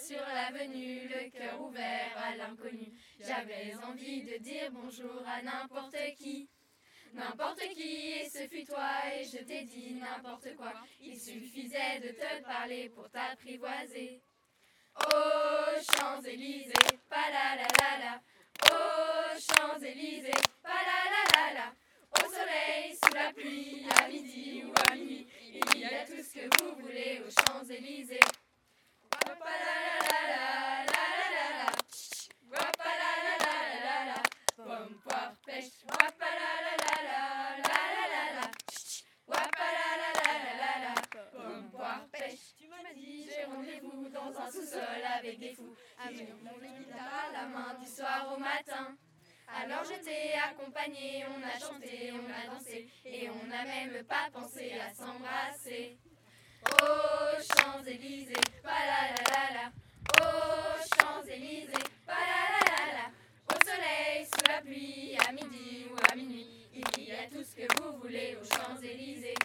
sur l'avenue, le cœur ouvert à l'inconnu. J'avais envie de dire bonjour à n'importe qui. N'importe qui, et ce fut toi, et je t'ai dit n'importe quoi. Il suffisait de te parler pour t'apprivoiser. Oh, Champs-Élysées, pa-la-la-la-la. Oh, Champs-Élysées, pa-la-la-la-la. Au soleil, sous la pluie, à midi ou à minuit, il y a tout ce que vous voulez aux Champs-Élysées. Wapalalalala, wapalalalala, pomme, poire, pêche, wapalalalala, wapalalalala, pomme, poire, pêche. Tu m'as dit, j'ai rendez-vous dans un sous-sol avec des fous, avec mon guitare à la main du soir au matin. Alors je t'ai accompagné, on a chanté, on a dansé, et on n'a même pas pensé à s'embrasser. Oh, Champs-Élysées, pa-la-la-la-la. Oh, Champs-Élysées, pa-la-la-la-la. Au soleil, sous la pluie, à midi ou à minuit, il y a tout ce que vous voulez aux Champs-Élysées.